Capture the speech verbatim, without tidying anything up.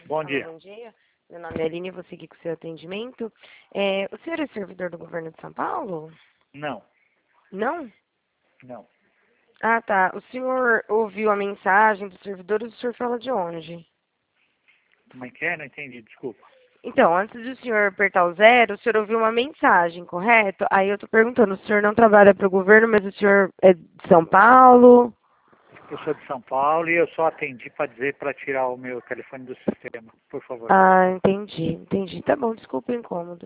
Bom Olá, dia. bom dia. Meu nome é Aline, vou seguir com o seu atendimento. É, o senhor é servidor do governo de São Paulo? Não, Não? não. Ah, tá. O senhor ouviu a mensagem do servidor e o senhor fala de onde? Como é que é? Não entendi, desculpa. Então, antes do senhor apertar o zero, o senhor ouviu uma mensagem, correto? Aí eu tô perguntando, o senhor não trabalha para o governo, mas o senhor é de São Paulo? Eu sou de São Paulo e eu só atendi para dizer para tirar o meu telefone do sistema, por favor. Ah, entendi, entendi. Tá bom, desculpa o incômodo.